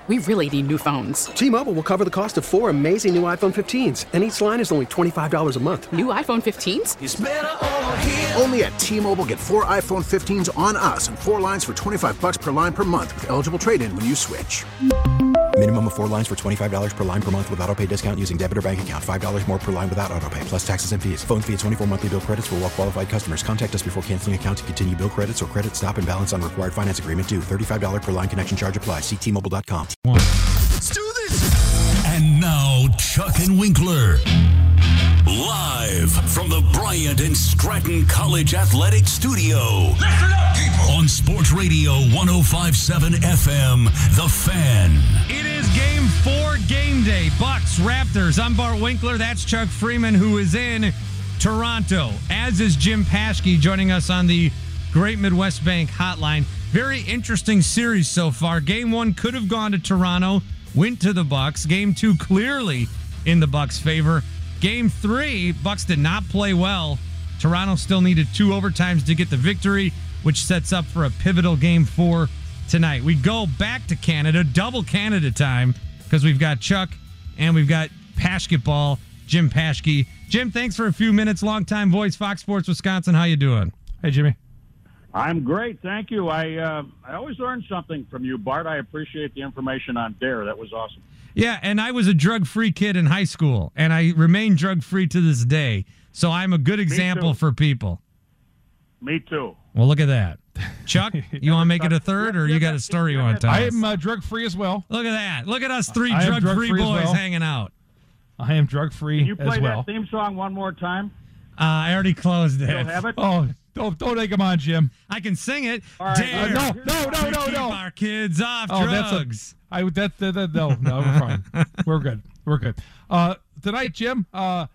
We really need new phones. T-Mobile will cover the cost of 4 amazing new iPhone 15s, and each line is only $25 a month. New iPhone 15s? It's better over here. Only at T-Mobile, get 4 iPhone 15s on us and 4 lines for $25 per line per month with eligible trade-in when you switch. Minimum of 4 lines for $25 per line per month with autopay discount using debit or bank account. $5 more per line without autopay, plus taxes and fees. Phone fee at 24 monthly bill credits for well-qualified customers. Contact us before canceling account to continue bill credits or credit stop and balance on required finance agreement due. $35 per line connection charge applies. See T-Mobile.com. Let's do this. And now, Chuck and Winkler. Live from the Bryant and Stratton College Athletic Studio. Listen up, people. On Sports Radio 105.7 FM, The Fan. It is Game 4 game day. Bucks, Raptors. I'm Bart Winkler. That's Chuck Freeman, who is in Toronto, as is Jim Paschke, joining us on the Great Midwest Bank hotline. Very interesting series so far. Game 1 could have gone to Toronto, went to the Bucks. Game 2 clearly in the Bucks' favor. Game 3, Bucks did not play well. Toronto still needed 2 overtimes to get the victory, which sets up for a pivotal Game 4 tonight. We go back to Canada, double Canada time, because we've got Chuck and we've got Paschkeball, Jim Paschke. Jim, thanks for a few minutes. Longtime voice, Fox Sports Wisconsin. How you doing? Hey, Jimmy. I'm great, thank you. I always learn something from you, Bart. I appreciate the information on DARE. That was awesome. Yeah, and I was a drug-free kid in high school, and I remain drug-free to this day. So I'm a good example for people. Me too. Well, look at that. Chuck, you want to make it a third, or you got a story you want to tell us? I am drug-free as well. Look at that. Look at us three drug-free boys hanging out. I am drug-free as well. Can you play that theme song one more time? I already closed it. You'll have it? Oh, don't take them on, Jim. I can sing it. All right. Dare. No. Keep our kids off drugs. No, we're fine. We're good. Tonight, Jim, I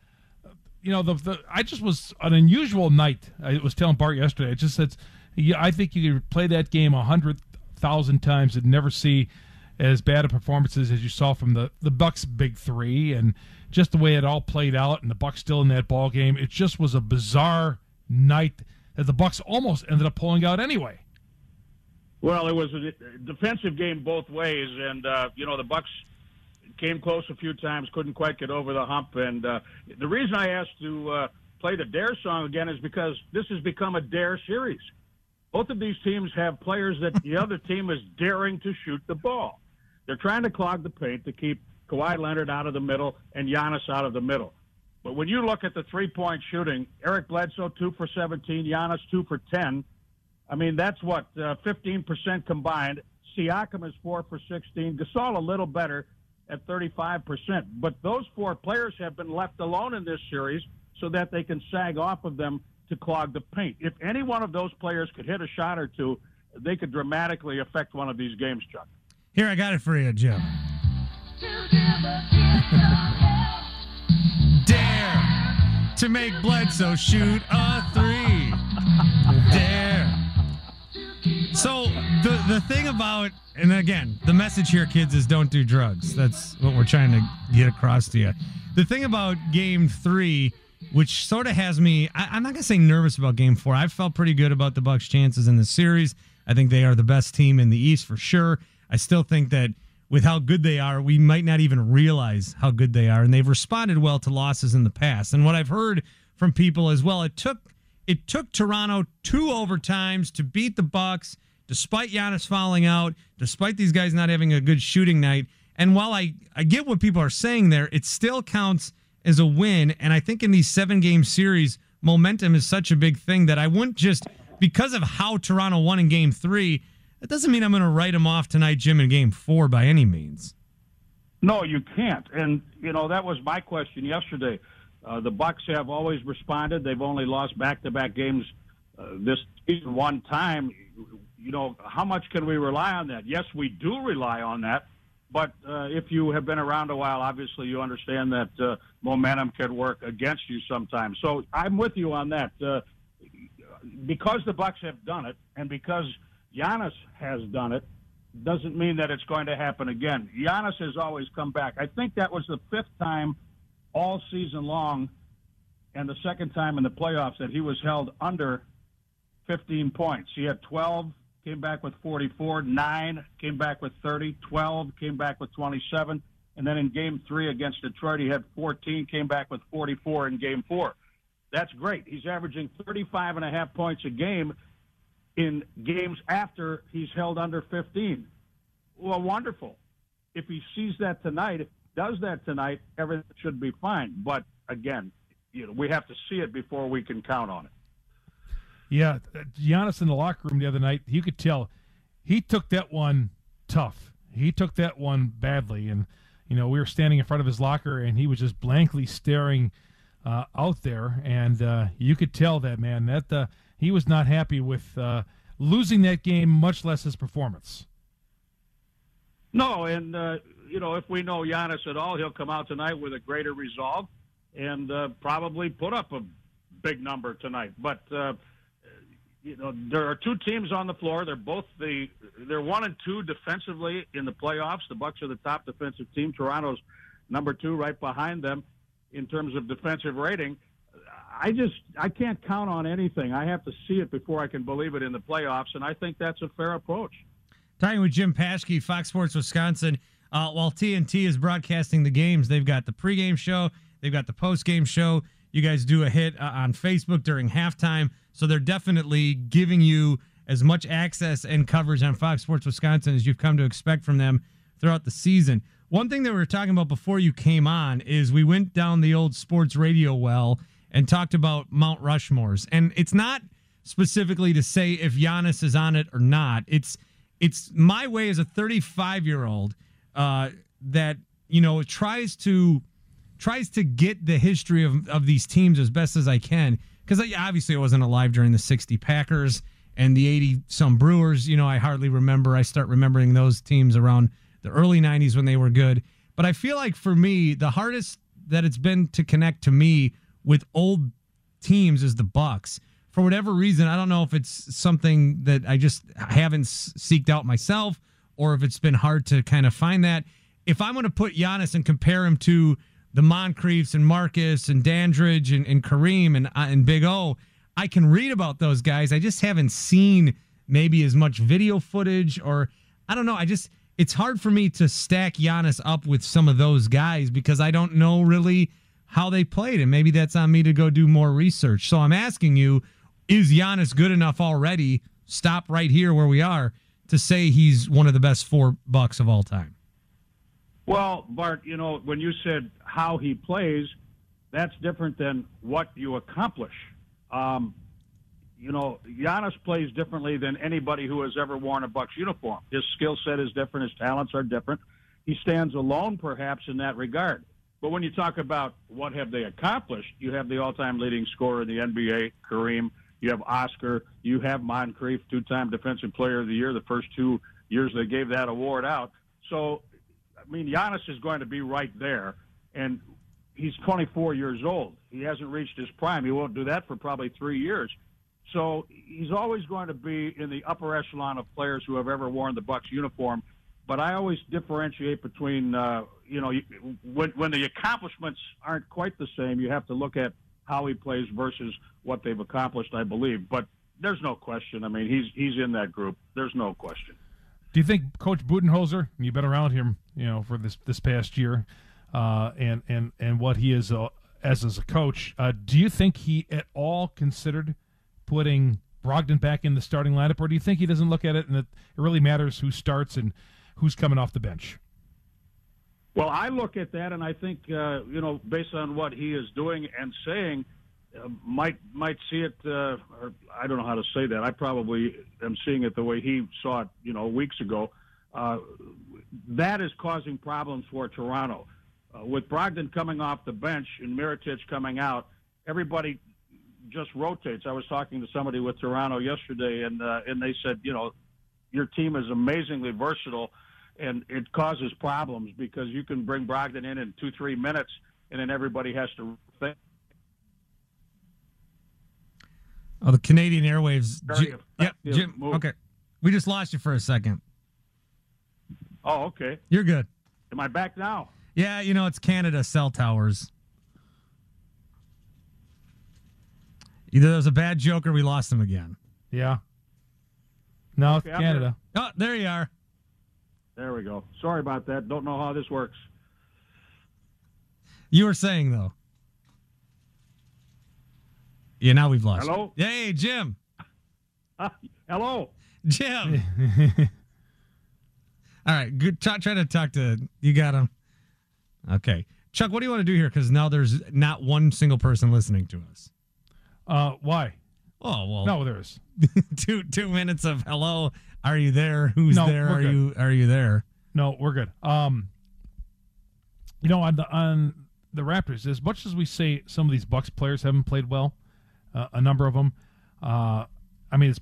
just was an unusual night. I was telling Bart yesterday. I think you could play that game 100,000 times and never see as bad a performances as you saw from the Bucks' big three, and just the way it all played out, and the Bucks still in that ball game. It just was a bizarre night that the Bucks almost ended up pulling out anyway. Well, it was a defensive game both ways, and the Bucks came close a few times, couldn't quite get over the hump. And the reason I asked to play the DARE song again is because this has become a DARE series. Both of these teams have players that the other team is daring to shoot the ball. They're trying to clog the paint to keep Kawhi Leonard out of the middle and Giannis out of the middle. But when you look at the three-point shooting, Eric Bledsoe 2 for 17, Giannis 2 for 10. I mean, that's 15% combined. Siakam is 4 for 16. Gasol a little better at 35%. But those 4 players have been left alone in this series so that they can sag off of them to clog the paint. If any one of those players could hit a shot or two, they could dramatically affect one of these games, Chuck. Here, I got it for you, Jim. Dare to make Bledsoe shoot a 3. Dare. So the thing about, and again, the message here, kids, is don't do drugs. That's what we're trying to get across to you. The thing about Game 3, which sort of has me, I'm not going to say nervous about Game 4. I've felt pretty good about the Bucks' chances in the series. I think they are the best team in the East for sure. I still think that with how good they are, we might not even realize how good they are. And they've responded well to losses in the past. And what I've heard from people as well, it took Toronto 2 overtimes to beat the Bucks, despite Giannis fouling out, despite these guys not having a good shooting night. And while I get what people are saying there, it still counts as a win. And I think in these 7-game series, momentum is such a big thing that I wouldn't just, because of how Toronto won in Game 3, that doesn't mean I'm going to write them off tonight, Jim, in Game 4 by any means. No, you can't. And, that was my question yesterday. The Bucks have always responded. They've only lost back-to-back games this season one time. How much can we rely on that? Yes, we do rely on that. But if you have been around a while, obviously you understand that momentum can work against you sometimes. So I'm with you on that. Because the Bucks have done it, and because Giannis has done it, doesn't mean that it's going to happen again. Giannis has always come back. I think that was the 5th time all season long and the 2nd time in the playoffs that he was held under 15 points. He had 12 came back with 44, 9 came back with 30, 12 came back with 27, and then in Game 3 against Detroit, he had 14, came back with 44 in Game 4. That's great. He's averaging 35.5 points a game in games after he's held under 15. Well, wonderful. If he sees that tonight, does that tonight, everything should be fine. But again, we have to see it before we can count on it. Yeah, Giannis in the locker room the other night, you could tell he took that one tough. He took that one badly. And, we were standing in front of his locker, and he was just blankly staring out there. And you could tell that, man, that he was not happy with losing that game, much less his performance. No, and, if we know Giannis at all, he'll come out tonight with a greater resolve and probably put up a big number tonight. But, there are two teams on the floor. They're both they're 1 and 2 defensively in the playoffs. The Bucks are the top defensive team. Toronto's number 2 right behind them in terms of defensive rating. I can't count on anything. I have to see it before I can believe it in the playoffs, and I think that's a fair approach. Talking with Jim Paschke, Fox Sports Wisconsin. While TNT is broadcasting the games, they've got the pregame show, they've got the postgame show. You guys do a hit on Facebook during halftime, so they're definitely giving you as much access and coverage on Fox Sports Wisconsin as you've come to expect from them throughout the season. One thing that we were talking about before you came on is we went down the old sports radio well and talked about Mount Rushmores. And it's not specifically to say if Giannis is on it or not. It's my way as a 35-year-old that, tries to get the history of these teams as best as I can. Because obviously I wasn't alive during the 60 Packers and the 80-some Brewers. I hardly remember. I start remembering those teams around the early 90s when they were good. But I feel like for me, the hardest that it's been to connect to me with old teams is the Bucks. For whatever reason, I don't know if it's something that I just haven't seeked out myself or if it's been hard to kind of find that. If I'm going to put Giannis and compare him to the Moncriefs and Marcus and Dandridge and Kareem and Big O, I can read about those guys. I just haven't seen maybe as much video footage, or I don't know. It's hard for me to stack Giannis up with some of those guys because I don't know really how they played, and maybe that's on me to go do more research. So I'm asking you, is Giannis good enough already? Stop right here where we are to say he's one of the best 4 Bucks of all time. Well, Bart, when you said how he plays, that's different than what you accomplish. Giannis plays differently than anybody who has ever worn a Bucks uniform. His skill set is different. His talents are different. He stands alone, perhaps, in that regard. But when you talk about what have they accomplished, you have the all-time leading scorer in the NBA, Kareem. You have Oscar. You have Moncrief, 2-time Defensive Player of the Year, the first 2 years they gave that award out. So, Giannis is going to be right there, and he's 24 years old. He hasn't reached his prime. He won't do that for probably 3 years. So he's always going to be in the upper echelon of players who have ever worn the Bucks uniform. But I always differentiate between, when the accomplishments aren't quite the same, you have to look at how he plays versus what they've accomplished, I believe. But there's no question. He's in that group. There's no question. Do you think Coach Budenholzer, and you've been around him, for this past year, and what he is as a coach, do you think he at all considered putting Brogdon back in the starting lineup, or do you think he doesn't look at it and that it really matters who starts and who's coming off the bench? Well, I look at that, and I think, based on what he is doing and saying, might see it, or I don't know how to say that. I probably am seeing it the way he saw it, weeks ago. That is causing problems for Toronto. With Brogdon coming off the bench and Mirotic coming out, everybody just rotates. I was talking to somebody with Toronto yesterday, and they said, your team is amazingly versatile, and it causes problems because you can bring Brogdon in 2-3 minutes, and then everybody has to think. Oh, the Canadian Airwaves. Yep. Jim. Okay. We just lost you for a second. Oh, okay. You're good. Am I back now? Yeah, it's Canada cell towers. Either there was a bad joke or we lost them again. Yeah. No, Okay, it's I'm Canada. Oh, there you are. There we go. Sorry about that. Don't know how this works. You were saying, though. Yeah, now we've lost. Hello? You. Hey, Jim. Hello. Jim. All right, good. Try to talk to. You got him. Okay, Chuck. What do you want to do here? Because now there's not one single person listening to us. Why? Oh well. No, there is. 2 minutes of hello. Are you there? Who's No, there? we're Are you there? No, we're good. On the Raptors, as much as we say some of these Bucks players haven't played well, a number of them. It's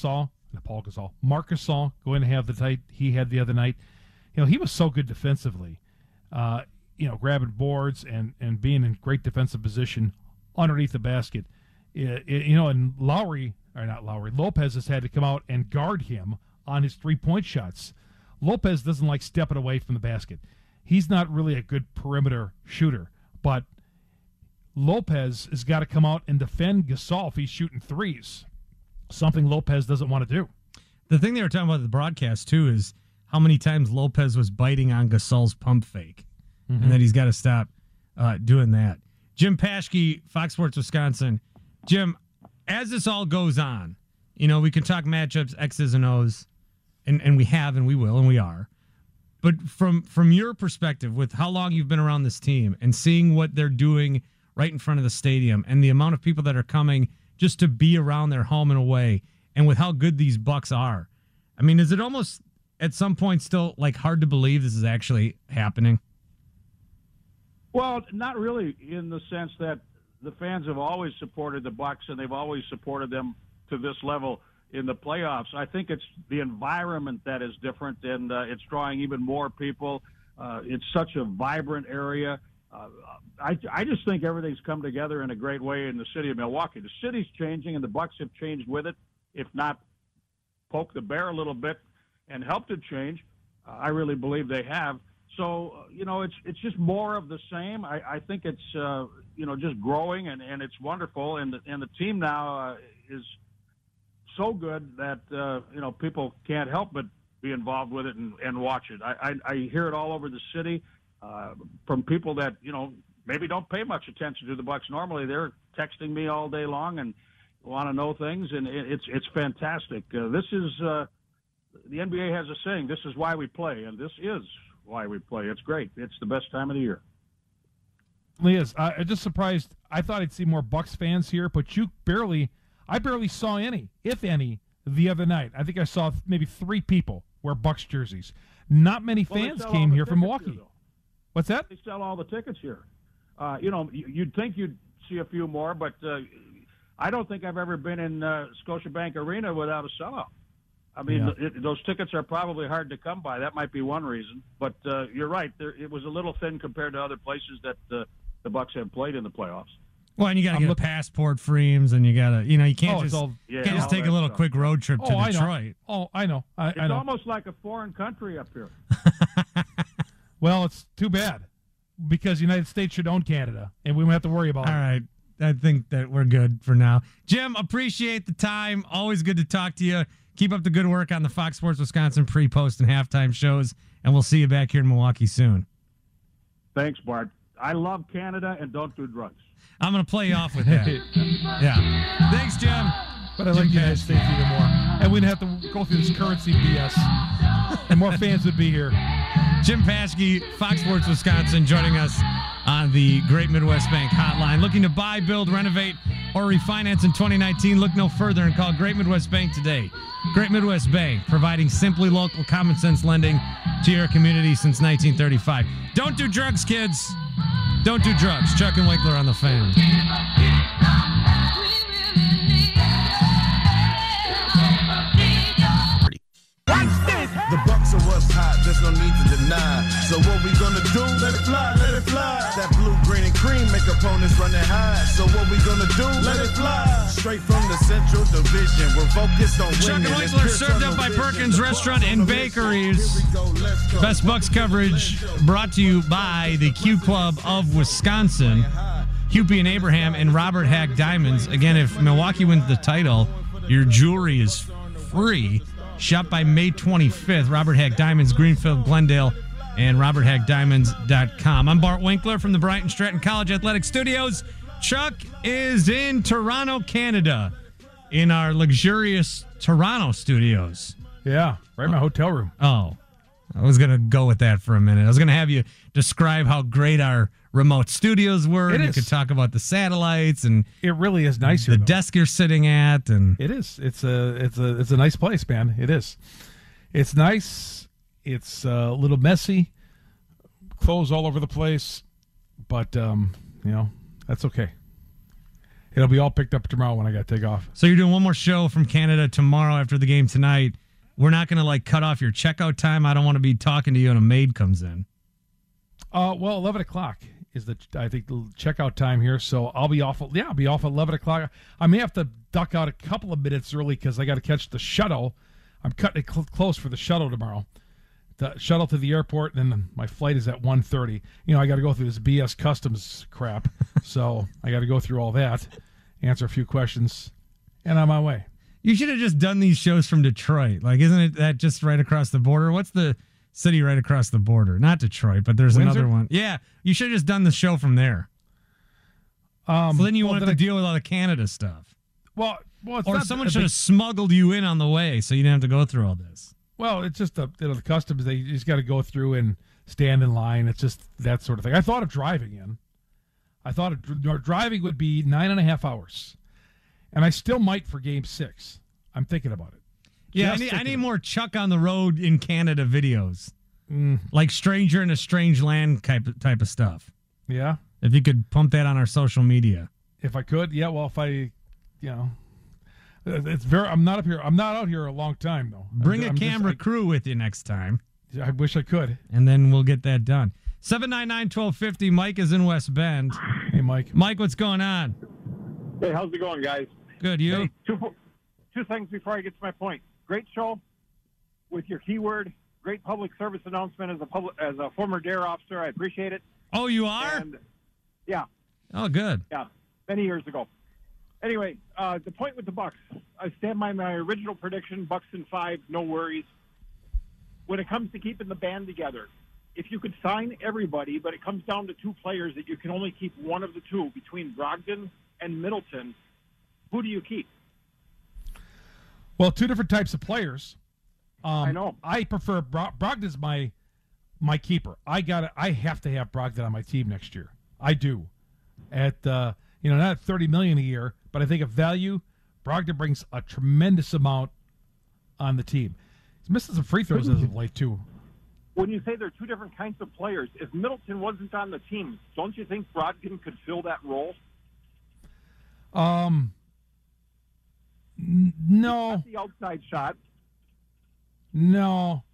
Marc Gasol going to have the tight he had the other night. He was so good defensively. Grabbing boards and being in great defensive position underneath the basket. And Lopez has had to come out and guard him on his 3-point shots. Lopez doesn't like stepping away from the basket. He's not really a good perimeter shooter, but Lopez has got to come out and defend Gasol if he's shooting threes, something Lopez doesn't want to do. The thing they were talking about at the broadcast, too, is how many times Lopez was biting on Gasol's pump fake, and that he's got to stop doing that. Jim Paschke, Fox Sports Wisconsin. Jim, as this all goes on, we can talk matchups, X's and O's, and we have, and we will, and we are. But from your perspective, with how long you've been around this team and seeing what they're doing right in front of the stadium and the amount of people that are coming just to be around their home and away, and with how good these Bucks are, is it almost at some point still hard to believe this is actually happening? Well, not really, in the sense that the fans have always supported the Bucks, and they've always supported them to this level in the playoffs. I think it's the environment that is different, and it's drawing even more people. It's such a vibrant area. I just think everything's come together in a great way in the city of Milwaukee. The city's changing, and the Bucks have changed with it, if not poked the bear a little bit and helped it change. I really believe they have. So, it's just more of the same. I think it's, just growing, and it's wonderful. And the team now is so good that, people can't help but be involved with it and watch it. I hear it all over the city from people that, maybe don't pay much attention to the Bucks. Normally they're texting me all day long and want to know things, and it's fantastic. This is the NBA has a saying, this is why we play, and this is why we play. It's great. It's the best time of the year. Liz, I'm just surprised. I thought I'd see more Bucks fans here, but I barely saw any, if any, the other night. I think I saw maybe 3 people wear Bucks jerseys. Not many fans came here from Milwaukee. Here, what's that? They sell all the tickets here. You'd think you'd see a few more, but I don't think I've ever been in Scotiabank Arena without a sellout. Those tickets are probably hard to come by. That might be one reason. But you're right. It was a little thin compared to other places that the Bucks have played in the playoffs. Well, and you got to get passport frames, and you got to, you can't just take a little quick road trip to Detroit. I know. It's I know. almost like a foreign country up here. Well, it's too bad because the United States should own Canada, and we won't have to worry about it. All right. I think that we're good for now. Jim, appreciate the time. Always good to talk to you. Keep up the good work on the Fox Sports Wisconsin pre, post, and halftime shows, and we'll see you back here in Milwaukee soon. Thanks, Bart. I love Canada and don't do drugs. I'm going to play you off with that. Yeah. Thanks, Jim. But I like the United States even more. And we'd have to go through this currency BS. And more fans would be here. Jim Paschke, Fox Sports Wisconsin, joining us on the Great Midwest Bank hotline. Looking to buy, build, renovate, or refinance in 2019? Look no further and call Great Midwest Bank today. Great Midwest Bank, providing simply local common sense lending to your community since 1935. Don't do drugs, kids. Don't do drugs. Chuck and Winkler on the Fan. The Bucks are what's hot, there's no need to deny. So what we gonna do? Let it fly, let it fly. That blue, green, and cream make opponents run and hide. So what we gonna do? Let it fly. Straight from the Central Division, we're focused on Chuck winning. and Winkler served up by Perkins Restaurant and Bakeries. Best Bucks coverage brought to you by the Q Club of Wisconsin. Hupy and Abraham and Robert Hack Diamonds. Again, if Milwaukee wins the title, your jewelry is free. Shop by May 25th. Robert Hag Diamonds, Greenfield, Glendale, and roberthagdiamonds.com. I'm Bart Winkler from the Bryant Stratton College Athletic Studios. Chuck is in Toronto, Canada, in our luxurious Toronto studios. Yeah, right in my hotel room. Oh, I was going to go with that for a minute. I was going to have you describe how great our remote studios were. You could talk about the satellites, and it really is nice here, the desk you're sitting at, and it is. It's a nice place, man. It is. It's nice. It's a little messy, clothes all over the place, but that's okay. It'll be all picked up tomorrow when I got to take off. So you're doing one more show from Canada tomorrow after the game tonight. We're not going to cut off your checkout time. I don't want to be talking to you and a maid comes in. Well, 11 o'clock is the checkout time here, so I'll be off. I'll be off at 11 o'clock. I may have to duck out a couple of minutes early because I got to catch the shuttle. I'm cutting it close for the shuttle tomorrow. The shuttle to the airport, and then my flight is at 1:30. I got to go through this BS customs crap, so I got to go through all that, answer a few questions, and on my way. You should have just done these shows from Detroit. Isn't it that just right across the border? What's the city right across the border? Not Detroit, but there's Windsor? another one. Yeah, you should have just done the show from there. So then you won't have to deal with all the Canada stuff. Well, it's or not, someone should have smuggled you in on the way so you didn't have to go through all this. Well, it's just the customs. They just got to go through and stand in line. It's just that sort of thing. I thought of driving in. I thought driving would be 9.5 hours, and I still might for Game 6. I'm thinking about it. Yeah, I need more Chuck on the road in Canada videos, like Stranger in a Strange Land type of stuff. Yeah, if you could pump that on our social media. If I could, yeah. Well, if I, it's very. I'm not up here. I'm not out here a long time though. Bring a camera crew with you next time. I wish I could. And then we'll get that done. 799-1250. Mike is in West Bend. Hey, Mike. Mike, what's going on? Hey, how's it going, guys? Good. You? Hey, two things before I get to my point. Great show with your keyword. Great public service announcement as a former DARE officer. I appreciate it. Oh, you are? And, yeah. Oh, good. Yeah, many years ago. Anyway, the point with the Bucks. I stand by my original prediction. Bucks in 5, no worries. When it comes to keeping the band together, if you could sign everybody, but it comes down to 2 players that you can only keep one of the 2 between Brogdon and Middleton, who do you keep? Well, 2 different types of players. I know. I prefer Brogdon's my keeper. I have to have Brogdon on my team next year. I do. At not at $30 million a year, but I think of value, Brogdon brings a tremendous amount on the team. He's missing some free throws as of late too. When you say they're 2 different kinds of players, if Middleton wasn't on the team, don't you think Brogdon could fill that role? No. Not the outside shot. No.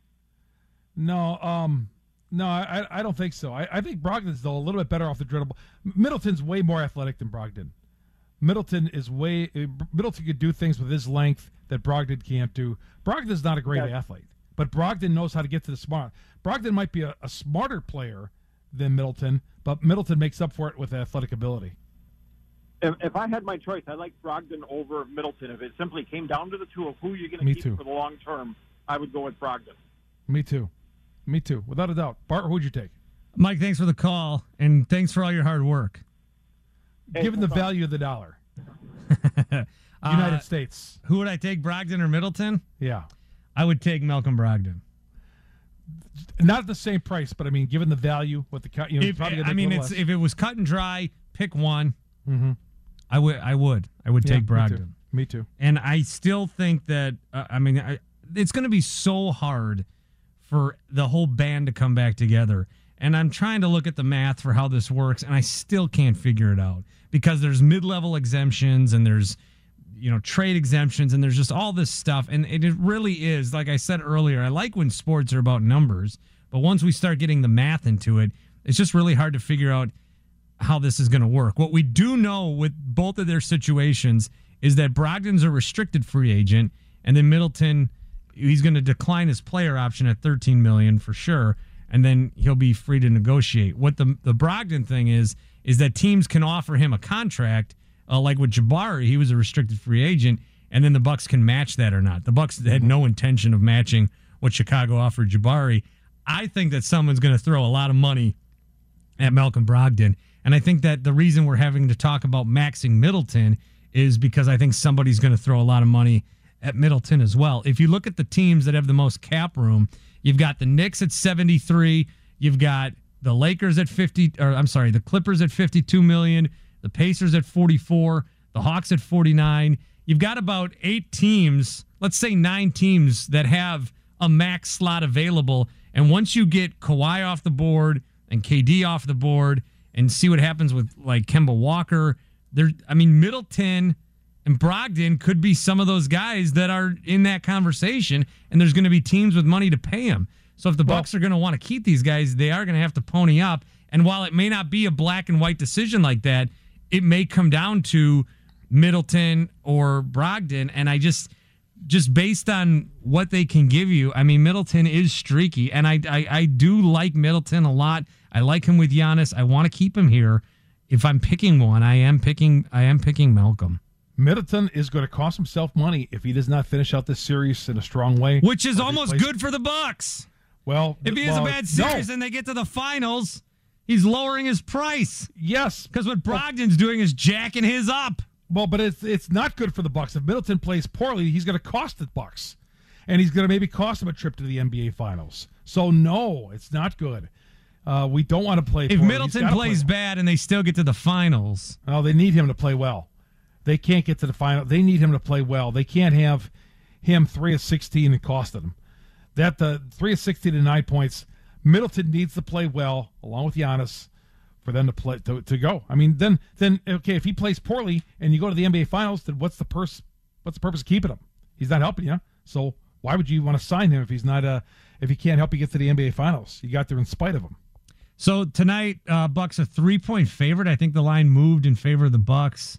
I don't think so. I think Brogdon's, though, a little bit better off the dribble. Middleton's way more athletic than Brogdon. Middleton could do things with his length that Brogdon can't do. Brogdon's not a great athlete, but Brogdon knows how to get to the smart. Brogdon might be a smarter player than Middleton, but Middleton makes up for it with athletic ability. If I had my choice, I'd like Brogdon over Middleton. If it simply came down to the 2 of who you're going to keep for the long term, I would go with Brogdon. Me too, without a doubt. Bart, who'd you take? Mike, thanks for the call, and thanks for all your hard work. Given the value of the dollar. United States. Who would I take, Brogdon or Middleton? Yeah. I would take Malcolm Brogdon. Not at the same price, but I mean, given the value, what the cut, if it was cut and dry, pick one. Mm-hmm. I would take Brogdon. Me too. And I still think that it's going to be so hard for the whole band to come back together. And I'm trying to look at the math for how this works, and I still can't figure it out because there's mid-level exemptions and there's trade exemptions and there's just all this stuff. And it really is, like I said earlier, I like when sports are about numbers, but once we start getting the math into it, it's just really hard to figure out how this is going to work. What we do know with both of their situations is that Brogdon's a restricted free agent, and then Middleton, he's going to decline his player option at $13 million for sure, and then he'll be free to negotiate. What the Brogdon thing is that teams can offer him a contract, like with Jabari, he was a restricted free agent, and then the Bucks can match that or not. The Bucks had no intention of matching what Chicago offered Jabari. I think that someone's going to throw a lot of money at Malcolm Brogdon, and I think that the reason we're having to talk about maxing Middleton is because I think somebody's going to throw a lot of money at Middleton as well. If you look at the teams that have the most cap room, you've got the Knicks at 73, you've got the Lakers at the Clippers at 52 million, the Pacers at 44, the Hawks at 49. You've got about 8 teams, let's say 9 teams that have a max slot available. And once you get Kawhi off the board and KD off the board and see what happens with like Kemba Walker, Middleton and Brogdon could be some of those guys that are in that conversation, and there's going to be teams with money to pay them. So if the Bucks are going to want to keep these guys, they are going to have to pony up. And while it may not be a black and white decision like that, it may come down to Middleton or Brogdon. And I just based on what they can give you, Middleton is streaky, and I do like Middleton a lot. I like him with Giannis. I want to keep him here. If I'm picking one, I am picking Malcolm. Middleton is going to cost himself money if he does not finish out this series in a strong way. Which is almost good for the Bucks. Well, if he has a bad series and they get to the finals, he's lowering his price. Yes. Because what Brogdon's doing is jacking his up. Well, but it's not good for the Bucks. If Middleton plays poorly, he's going to cost the Bucks. And he's going to maybe cost them a trip to the NBA Finals. So, no, it's not good. We don't want to play poorly. If Middleton plays bad and they still get to the finals. Oh, they need him to play well. They can't get to the final. They need him to play well. They can't have him 3 of 16 and cost them. That the 3 of 16 and 9 points. Middleton needs to play well along with Giannis for them to play to go. Then okay, if he plays poorly and you go to the NBA Finals, then what's the purpose of keeping him? He's not helping you. So why would you want to sign him if he's not if he can't help you get to the NBA Finals? You got there in spite of him. So tonight, Bucks a 3-point favorite. I think the line moved in favor of the Bucks.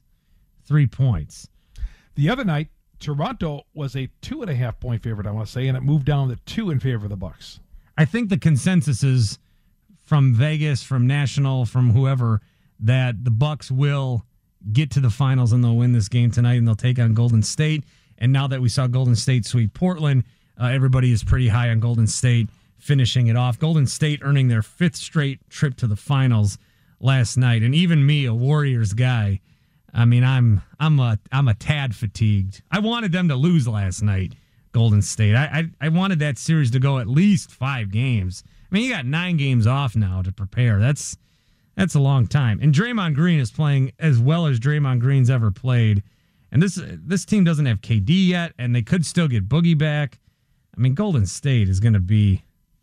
3 points. The other night, Toronto was a 2.5-point favorite, I want to say, and it moved down to 2 in favor of the Bucks. I think the consensus is from Vegas, from National, from whoever, that the Bucks will get to the finals and they'll win this game tonight and they'll take on Golden State. And now that we saw Golden State sweep Portland, everybody is pretty high on Golden State finishing it off. Golden State earning their 5th straight trip to the finals last night. And even me, a Warriors guy, I'm a tad fatigued. I wanted them to lose last night, Golden State. I wanted that series to go at least 5 games. You got 9 games off now to prepare. That's a long time. And Draymond Green is playing as well as Draymond Green's ever played. And this team doesn't have KD yet, and they could still get Boogie back. Golden State is going to be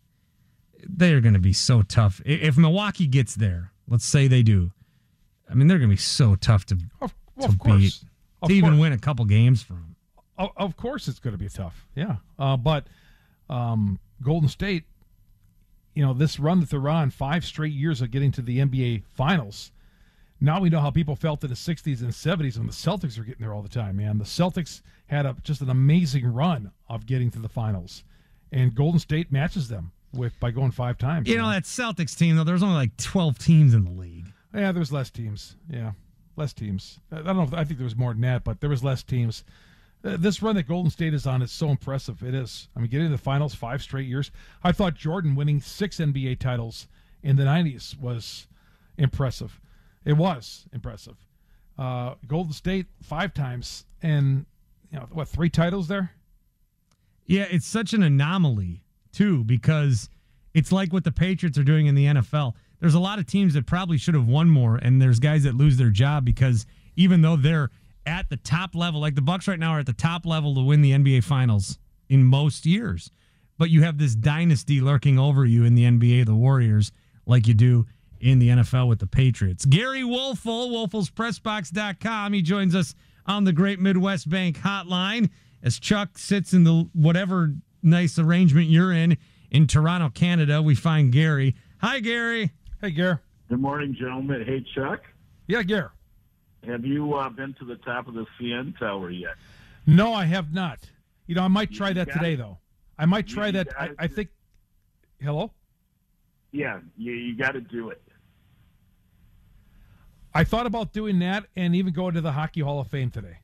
so tough. If Milwaukee gets there, let's say they do, they're going to be so tough to beat, to even win a couple games from them. Of course it's going to be tough, yeah. But Golden State, this run that they're on, 5 straight years of getting to the NBA Finals. Now we know how people felt in the 60s and 70s when the Celtics were getting there all the time, man. The Celtics had just an amazing run of getting to the Finals. And Golden State matches them by going 5 times. That Celtics team, though, there's only like 12 teams in the league. Yeah, there's less teams. Yeah, less teams. I don't know. I think there was more than that, but there was less teams. This run that Golden State is on is so impressive. It is. Getting to the finals 5 straight years. I thought Jordan winning 6 NBA titles in the 90s was impressive. It was impressive. Golden State 5 times and, 3 titles there? Yeah, it's such an anomaly, too, because it's like what the Patriots are doing in the NFL. There's a lot of teams that probably should have won more, and there's guys that lose their job because even though they're at the top level, like the Bucks right now are at the top level to win the NBA Finals in most years, but you have this dynasty lurking over you in the NBA, the Warriors, like you do in the NFL with the Patriots. Gary Woelfel, WoelfelsPressBox.com. He joins us on the Great Midwest Bank hotline as Chuck sits in the whatever nice arrangement you're in Toronto, Canada. We find Gary. Hi, Gary. Hey, Gary. Good morning, gentlemen. Hey, Chuck. Yeah, Gary. Have you been to the top of the CN Tower yet? No, I have not. I might try that today, though. I might try that. I think. Hello? Yeah, you got to do it. I thought about doing that and even going to the Hockey Hall of Fame today.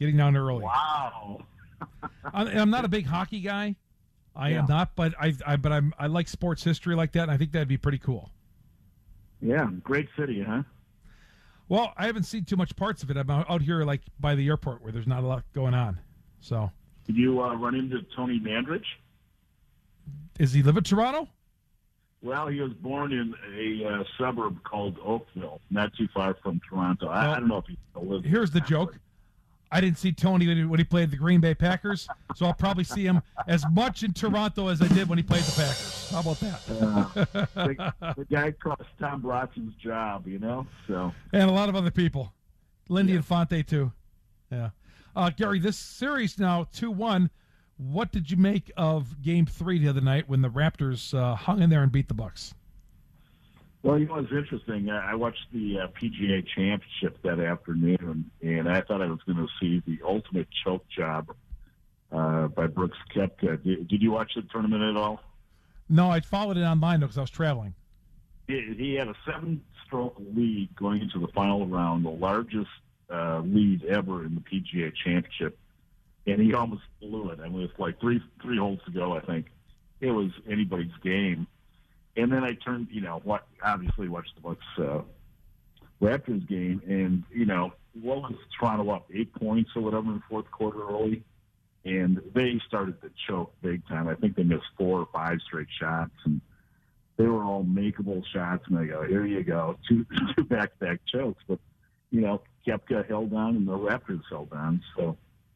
getting down early. Wow. I'm not a big hockey guy. I am not, but I like sports history like that, and I think that'd be pretty cool. Yeah, great city, huh? Well, I haven't seen too much parts of it. I'm out here like by the airport where there's not a lot going on. So, Did you run into Tony Mandrich? Does he live in Toronto? Well, he was born in a suburb called Oakville, not too far from Toronto. I don't know if he still lives there. Here's the joke. I didn't see Tony when he played the Green Bay Packers, so I'll probably see him as much in Toronto as I did when he played the Packers. How about that? The guy cost Tom Brotson's job, you know? So. And a lot of other people. Lindy Infante, too. Yeah. Gary, this series now 2-1. What did you make of Game 3 the other night when the Raptors hung in there and beat the Bucks? Well, you know, it's interesting. I watched the PGA Championship that afternoon, and I thought I was going to see the ultimate choke job by Brooks Koepka. Did you watch the tournament at all? No, I followed it online, though, because I was traveling. He had a 7-stroke lead going into the final round, the largest lead ever in the PGA Championship, and he almost blew it. I mean, it's like three holes to go, I think. It was anybody's game. And then I turned, obviously watched the Bucks Raptors game, and, what was Toronto up 8 points or whatever in the fourth quarter early? And they started to choke big time. I think they missed 4 or 5 straight shots, and they were all makeable shots. And I go, here you go, two back-to-back chokes. But, Koepka held on and the Raptors held on. So,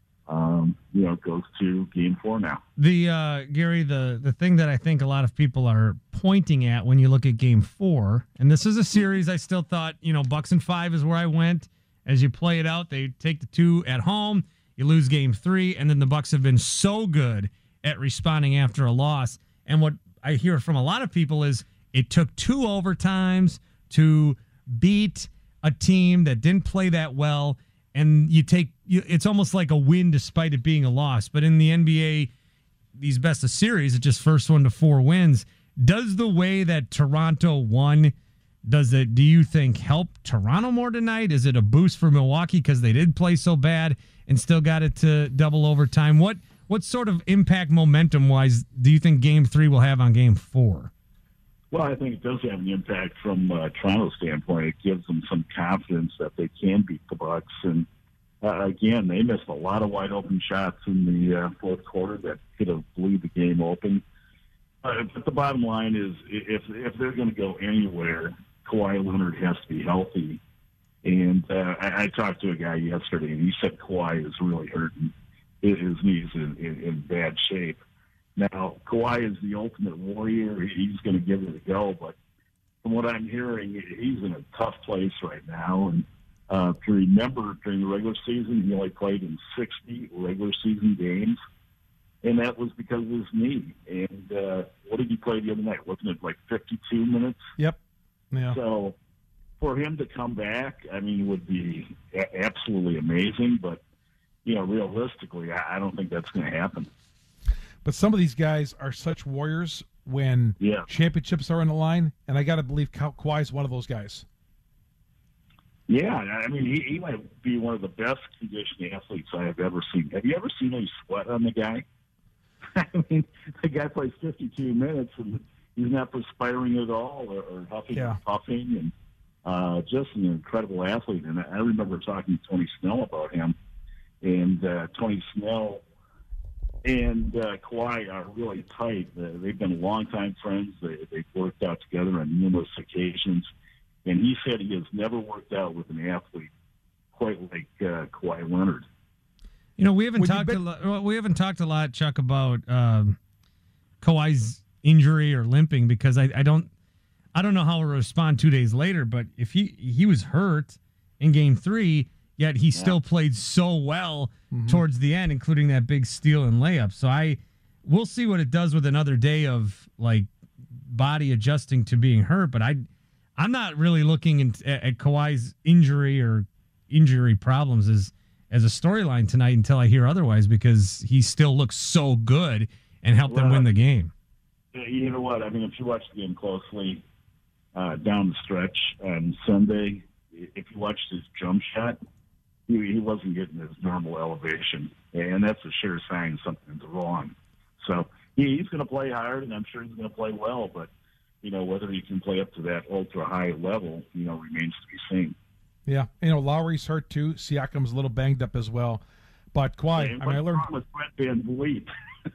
it goes to Game 4 now. Gary, the thing that I think a lot of people are pointing at when you look at Game 4, and this is a series I still thought, Bucks and 5 is where I went. As you play it out, they take the 2 at home, you lose Game 3, and then the Bucks have been so good at responding after a loss. And what I hear from a lot of people is it took 2 overtimes to beat a team that didn't play that well, and it's almost like a win despite it being a loss. But in the NBA, these best of series, it's just first 1 to 4 wins. Does the way that Toronto won, do you think help Toronto more tonight? Is it a boost for Milwaukee because they did play so bad and still got it to double overtime? What sort of impact momentum-wise do you think Game 3 will have on Game 4? Well, I think it does have an impact from Toronto's standpoint. It gives them some confidence that they can beat the Bucks. And, again, they missed a lot of wide-open shots in the fourth quarter that could have blew the game open. But the bottom line is if they're going to go anywhere, Kawhi Leonard has to be healthy. And I talked to a guy yesterday, and he said Kawhi is really hurting. His knee's in bad shape. Now, Kawhi is the ultimate warrior. He's going to give it a go. But from what I'm hearing, he's in a tough place right now. And if you remember, during the regular season, he only played in 60 regular season games. And that was because of his knee. And what did he play the other night? Wasn't it like 52 minutes? Yep. Yeah. So for him to come back, it would be absolutely amazing. But, realistically, I don't think that's going to happen. But some of these guys are such warriors when championships are on the line, and I got to believe Kawhi's one of those guys. Yeah, he might be one of the best conditioned athletes I have ever seen. Have you ever seen any sweat on the guy? The guy plays 52 minutes, and he's not perspiring at all or huffing and puffing, and just an incredible athlete. And I remember talking to Tony Snell about him, and Tony Snell and Kawhi are really tight. They've been longtime friends. They've worked out together on numerous occasions. And he said he has never worked out with an athlete quite like Kawhi Leonard. We haven't talked a lot, Chuck, about Kawhi's injury or limping because I don't know how he'll respond 2 days later. But if he was hurt in Game 3, yet he still played so well towards the end, including that big steal and layup. So we'll see what it does with another day of body adjusting to being hurt. But I'm not really looking at Kawhi's injury or injury problems as a storyline tonight until I hear otherwise, because he still looks so good and helped them win the game. You know what? If you watch the game closely down the stretch on Sunday, if you watched his jump shot, he wasn't getting his normal elevation, and that's a sure sign something's wrong. So he's going to play hard, and I'm sure he's going to play well, but whether he can play up to that ultra high level, remains to be seen. Yeah, Lowry's hurt too. Siakam's a little banged up as well. But Kawhi, I learned wrong with Brett Van Vliet.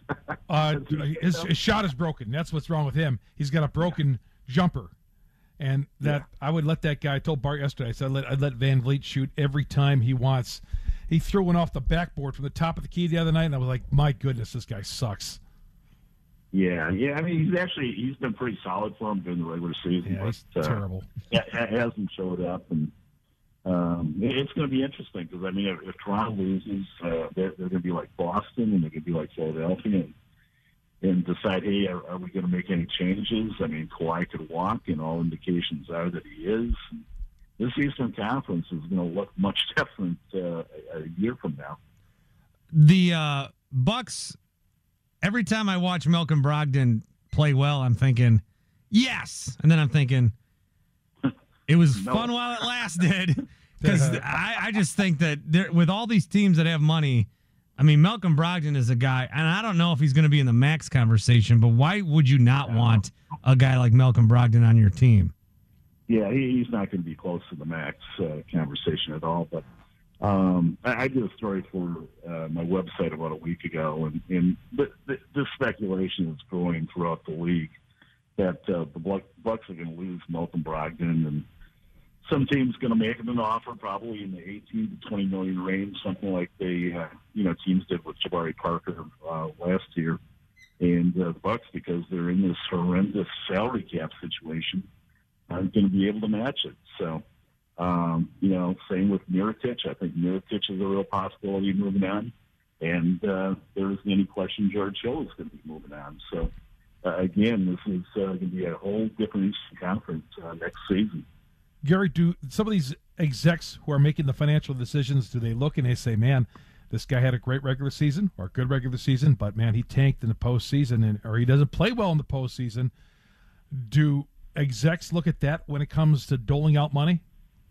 His shot is broken. That's what's wrong with him. He's got a broken jumper, and I would let that guy. I told Bart yesterday. I said I'd let Van Vliet shoot every time he wants. He threw one off the backboard from the top of the key the other night, and I was like, my goodness, this guy sucks. Yeah. I mean, he's been pretty solid for him during the regular season. Yeah, he's terrible. Hasn't showed up, and it's going to be interesting because I mean, if Toronto loses, they're going to be like Boston, and they're going to be like Philadelphia, and decide, hey, are we going to make any changes? I mean, Kawhi could walk, and all indications are that he is. This Eastern Conference is going to look much different a year from now. The Bucks. Every time I watch Malcolm Brogdon play well, I'm thinking, yes. And then I'm thinking, it was fun while it lasted. Because I just think that with all these teams that have money, I mean, Malcolm Brogdon is a guy, and I don't know if he's going to be in the max conversation, but why would you not want a guy like Malcolm Brogdon on your team? Yeah, he's not going to be close to the max conversation at all, but I did a story for my website about a week ago, and this speculation is growing throughout the league that the Bucks are going to lose Malcolm Brogdon, and some team's going to make him an offer, probably in the 18 to 20 million range, something like they teams did with Jabari Parker last year, and the Bucks, because they're in this horrendous salary cap situation, aren't going to be able to match it. So. Same with Mirotic. I think Mirotic is a real possibility of moving on. And there isn't any question George Hill is going to be moving on. So, again, this is going to be a whole different Eastern Conference next season. Gary, do some of these execs who are making the financial decisions, do they look and they say, man, this guy had a great regular season or a good regular season, but, man, he tanked in the postseason or he doesn't play well in the postseason. Do execs look at that when it comes to doling out money?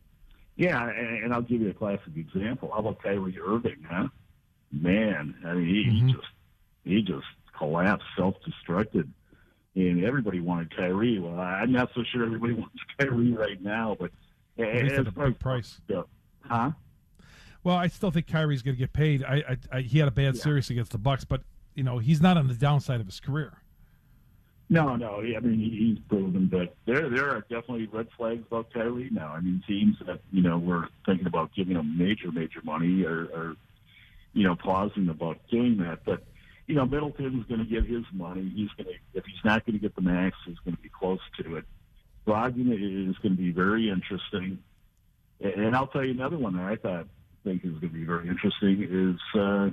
Yeah, and I'll give you a classic example. How about Kyrie Irving, huh? Man, I mean, he just collapsed, self-destructed, and everybody wanted Kyrie. Well, I'm not so sure everybody wants Kyrie right now, but at a big price. Huh? Well, I still think Kyrie's going to get paid. He had a bad series against the Bucks, but he's not on the downside of his career. No. I mean, he's proven that there are definitely red flags about Kyrie now. I mean, teams that were thinking about giving him major money are pausing about doing that. But Middleton's going to get his money. If he's not going to get the max, he's going to be close to it. Brogdon is going to be very interesting. And I'll tell you another one that I think is going to be very interesting is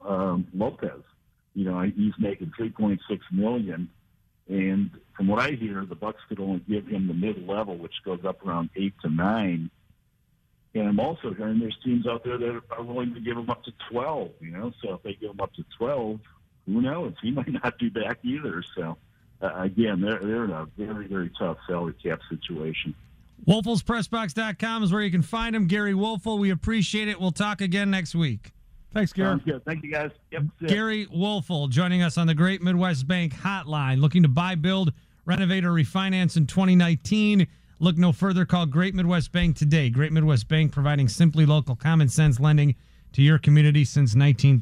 Lopez. He's making $3.6 million. And from what I hear, the Bucks could only give him the mid-level, which goes up around 8 to 9. And I'm also hearing there's teams out there that are willing to give him up to 12. So if they give him up to 12, who knows? He might not be back either. So again, they're in a very, very tough salary cap situation. WolfelsPressBox.com is where you can find him. Gary Woelfel, we appreciate it. We'll talk again next week. Thanks, Gary. Sounds good. Thank you, guys. Yep. Gary Woelfel joining us on the Great Midwest Bank Hotline. Looking to buy, build, renovate, or refinance in 2019? Look no further. Call Great Midwest Bank today. Great Midwest Bank providing simply local common sense lending to your community since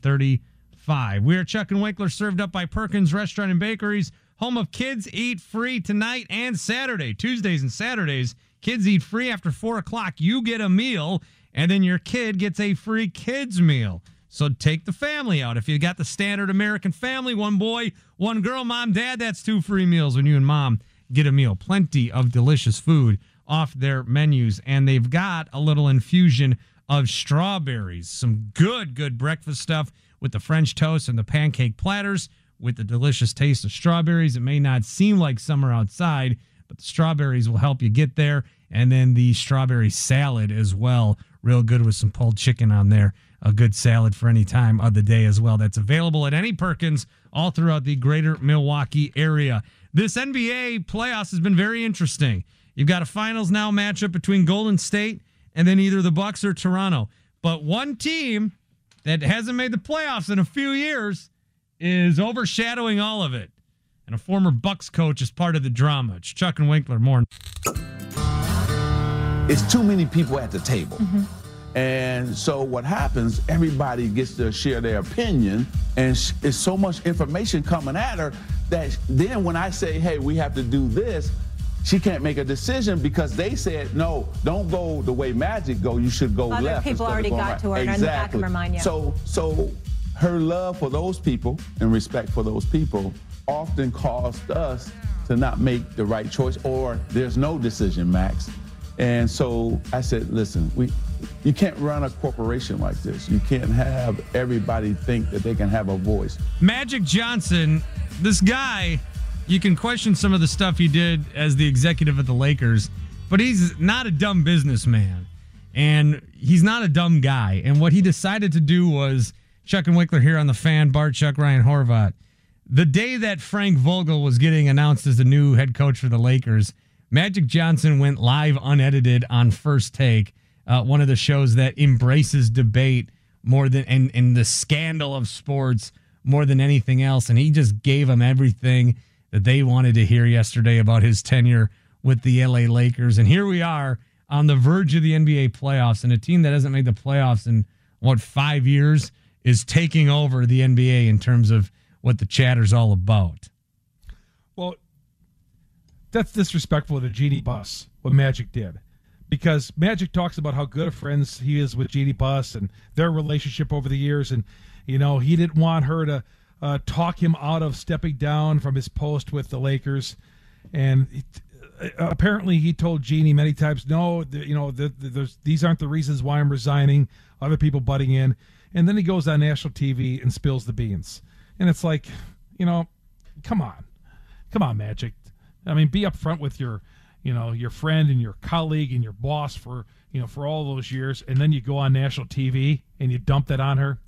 1935. We are Chuck and Winkler, served up by Perkins Restaurant and Bakeries, home of Kids Eat Free tonight and Saturday. Tuesdays and Saturdays, kids eat free after 4 o'clock. You get a meal, and then your kid gets a free kids meal. So take the family out. If you got the standard American family, 1 boy, 1 girl, mom, dad, that's 2 free meals when you and mom get a meal. Plenty of delicious food off their menus. And they've got a little infusion of strawberries. Some good breakfast stuff with the French toast and the pancake platters with the delicious taste of strawberries. It may not seem like summer outside, but the strawberries will help you get there. And then the strawberry salad as well. Real good with some pulled chicken on there. A good salad for any time of the day as well. That's available at any Perkins all throughout the greater Milwaukee area. This NBA playoffs has been very interesting. You've got a finals now matchup between Golden State and then either the Bucks or Toronto. But one team that hasn't made the playoffs in a few years is overshadowing all of it. And a former Bucks coach is part of the drama. It's Chuck and Winkler. More. It's too many people at the table. And so what happens, everybody gets to share their opinion, and it's so much information coming at her that then when I say, hey, we have to do this, she can't make a decision because they said, no, don't go the way Magic go. You should go Other left. people already got right. to her in the back of her mind, yeah. So her love for those people and respect for those people often caused us to not make the right choice, or there's no decision, Max. And so I said, listen, you can't run a corporation like this. You can't have everybody think that they can have a voice. Magic Johnson, this guy, you can question some of the stuff he did as the executive of the Lakers, but he's not a dumb businessman, and he's not a dumb guy. And what he decided to do was, Chuck and Winkler here on the Fan, Bart, Chuck, Ryan Horvat, the day that Frank Vogel was getting announced as the new head coach for the Lakers, Magic Johnson went live unedited on First Take, one of the shows that embraces debate more than and the scandal of sports more than anything else. And he just gave them everything that they wanted to hear yesterday about his tenure with the LA Lakers. And here we are on the verge of the NBA playoffs, and a team that hasn't made the playoffs in, 5 years is taking over the NBA in terms of what the chatter's all about. Well, that's disrespectful to Jeannie Buss, what Magic did. Because Magic talks about how good of friends he is with Jeannie Buss and their relationship over the years. And, he didn't want her to talk him out of stepping down from his post with the Lakers. And apparently he told Jeannie many times, no, these aren't the reasons why I'm resigning. Other people butting in. And then he goes on national TV and spills the beans. And it's like, come on, Magic. I mean, be upfront with your friend and your colleague and your boss for all those years, and then you go on national TV and you dump that on her.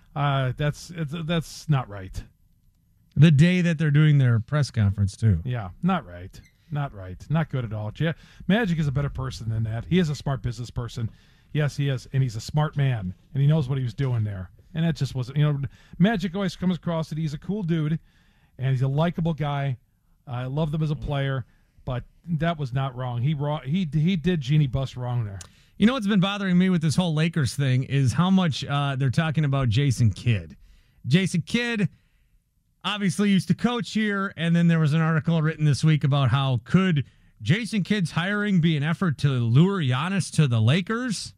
That's not right. The day that they're doing their press conference too. Yeah, not right. Not good at all. Magic is a better person than that. He is a smart business person. Yes, he is, and he's a smart man, and he knows what he was doing there. And that just wasn't. Magic always comes across that he's a cool dude, and he's a likable guy. I love them as a player, but that was not wrong. He did Jeannie Buss wrong there. You know what's been bothering me with this whole Lakers thing is how much they're talking about Jason Kidd. Jason Kidd obviously used to coach here, and then there was an article written this week about how could Jason Kidd's hiring be an effort to lure Giannis to the Lakers?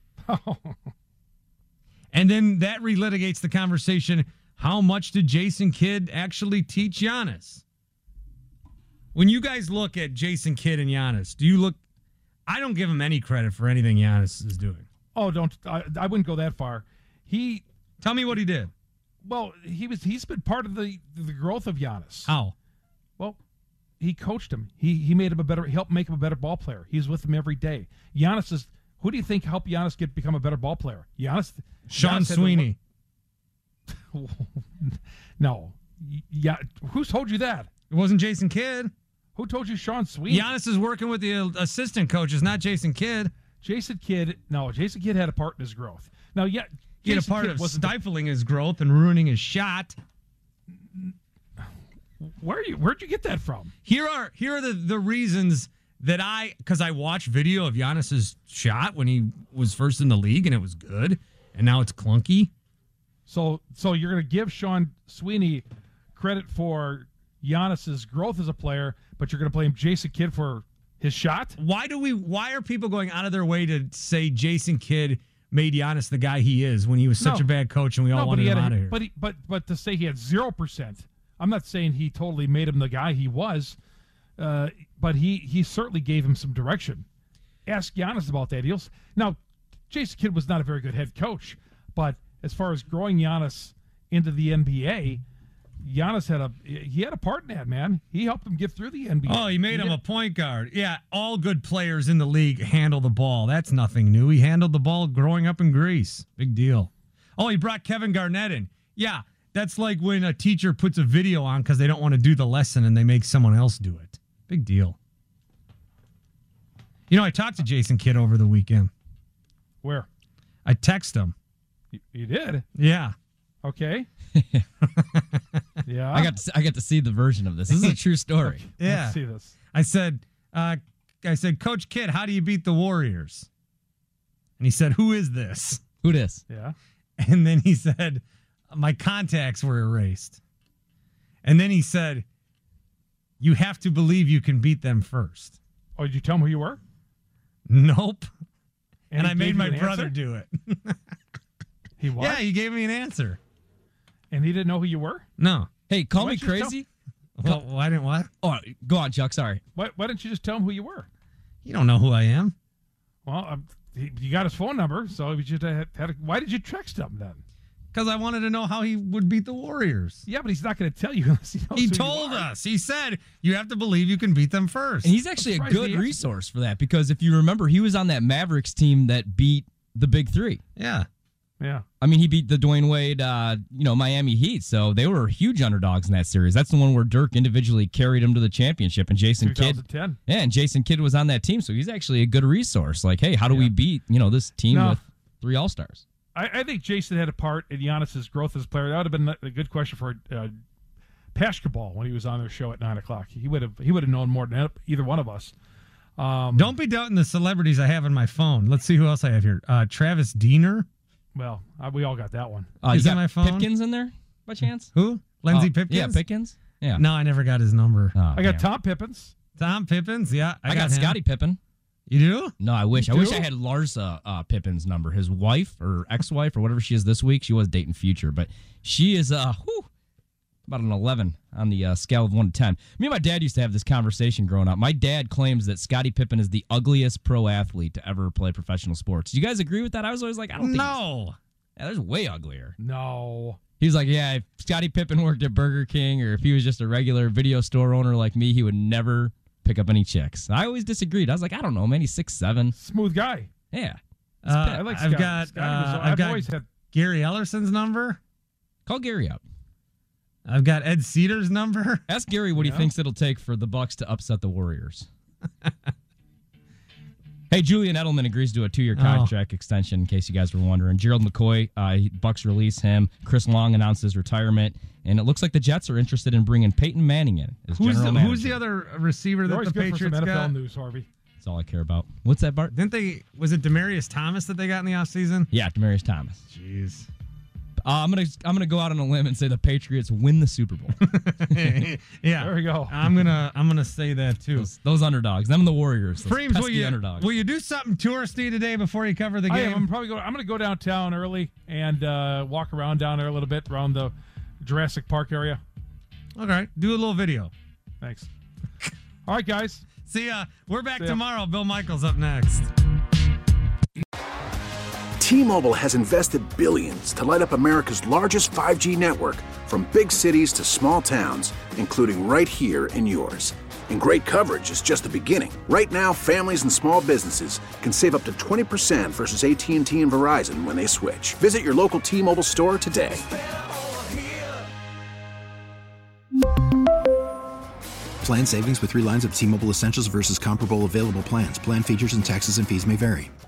And then that relitigates the conversation, how much did Jason Kidd actually teach Giannis? When you guys look at Jason Kidd and Giannis, I don't give him any credit for anything Giannis is doing. Oh, I wouldn't go that far. Tell me what he did. Well, he's been part of the growth of Giannis. How? Well, he coached him. He made him helped make him a better ball player. He's with him every day. Who do you think helped Giannis become a better ball player? Sean Sweeney. No. Yeah. Who's told you that? It wasn't Jason Kidd. Who told you Sean Sweeney? Giannis is working with the assistant coaches, not Jason Kidd. Jason Kidd had a part in his growth. Now, yeah, he had a part of stifling his growth and ruining his shot. Where'd you get that from? Here are the reasons that because I watched video of Giannis's shot when he was first in the league and it was good, and now it's clunky. So you're going to give Sean Sweeney credit for Giannis's growth as a player, but you're going to blame Jason Kidd for his shot? Why are people going out of their way to say Jason Kidd made Giannis the guy he is when he was such a bad coach and we all wanted him out of here? But to say he had 0%, I'm not saying he totally made him the guy he was, but he certainly gave him some direction. Ask Giannis about that. Now, Jason Kidd was not a very good head coach, but as far as growing Giannis into the NBA, Giannis had a part in that, man. He helped him get through the NBA. Oh, he made him a point guard. Yeah, all good players in the league handle the ball. That's nothing new. He handled the ball growing up in Greece. Big deal. Oh, he brought Kevin Garnett in. Yeah, that's like when a teacher puts a video on because they don't want to do the lesson and they make someone else do it. Big deal. I talked to Jason Kidd over the weekend. Where? I text him. You did? Yeah. Okay. Yeah. I got to see the version of this. This is a true story. Yeah. Let's see this. I said, Coach Kidd, how do you beat the Warriors? And he said, who is this? Who dis? Yeah. And then he said, my contacts were erased. And then he said, you have to believe you can beat them first. Oh, did you tell him who you were? Nope. And he I made gave my you an brother answer? do it. He what? Yeah, he gave me an answer. And he didn't know who you were? No. Hey, call Why me don't you tell- crazy. Well, why didn't what? Oh, go on, Chuck. Sorry. Why didn't you just tell him who you were? You don't know who I am. Well, you got his phone number, so you just why did you text him then? Because I wanted to know how he would beat the Warriors. Yeah, but he's not going to tell you unless he knows He who told you are. us. He said, you have to believe you can beat them first. And he's actually a surprised good he answered. resource for that because if you remember, he was on that Mavericks team that beat the Big Three. Yeah. Yeah. I mean, he beat the Dwayne Wade, Miami Heat, so they were huge underdogs in that series. That's the one where Dirk individually carried him to the championship, and Jason Kidd. 2010. Yeah, and Jason Kidd was on that team, so he's actually a good resource. Like, hey, how do we beat this team No. with 3 All-Stars? I think Jason had a part in Giannis's growth as a player. That would have been a good question for Pashkabal when he was on their show at 9:00. He would have known more than either one of us. Don't be doubting the celebrities I have on my phone. Let's see who else I have here. Travis Diener. Well, we all got that one. Is you that got my phone? Pipkins in there, by chance? Who? Lindsey Oh, Pipkins? Yeah, Pipkins. Yeah. No, I never got his number. Oh, I got Tom Pippins. Tom Pippins? Yeah. I got him. Scottie Pippen. You do? No, I wish. You I wish do? I had Larsa Pippen's number. His wife or ex-wife or whatever she is this week. She was dating Future, but she is about an 11 on the scale of 1 to 10. Me and my dad used to have this conversation growing up. My dad claims that Scottie Pippen is the ugliest pro athlete to ever play professional sports. Do you guys agree with that? I was always like, I don't think No. Yeah, there's way uglier. No. He's like, yeah, if Scottie Pippen worked at Burger King or if he was just a regular video store owner like me, he would never pick up any chicks. I always disagreed. I was like, I don't know, man. He's 6'7". Smooth guy. Yeah. I like Scotty. I've always had Gary Ellerson's number. Call Gary up. I've got Ed Cedar's number. Ask Gary what he thinks it'll take for the Bucks to upset the Warriors. Hey, Julian Edelman agrees to a 2-year contract extension, in case you guys were wondering. Gerald McCoy, Bucks release him. Chris Long announced his retirement. And it looks like the Jets are interested in bringing Peyton Manning in as general manager. Who's the other receiver You're that always the good Patriots for some NFL got? news, Harvey. That's all I care about. What's that, Bart? Was it Demaryius Thomas that they got in the offseason? Yeah, Demaryius Thomas. Jeez. I'm gonna go out on a limb and say the Patriots win the Super Bowl. Yeah. There we go. I'm gonna say that too. Those underdogs. Them and the Warriors. Those Freems, pesky underdogs. will you do something touristy today before you cover the game? I'm going to go downtown early and walk around down there a little bit around the Jurassic Park area. Okay. Do a little video. Thanks. All right, guys. See ya. We're back See ya. tomorrow. Bill Michaels up next. T-Mobile has invested billions to light up America's largest 5G network, from big cities to small towns, including right here in yours. And great coverage is just the beginning. Right now, families and small businesses can save up to 20% versus AT&T and Verizon when they switch. Visit your local T-Mobile store today. Plan savings with 3 lines of T-Mobile Essentials versus comparable available plans. Plan features and taxes and fees may vary.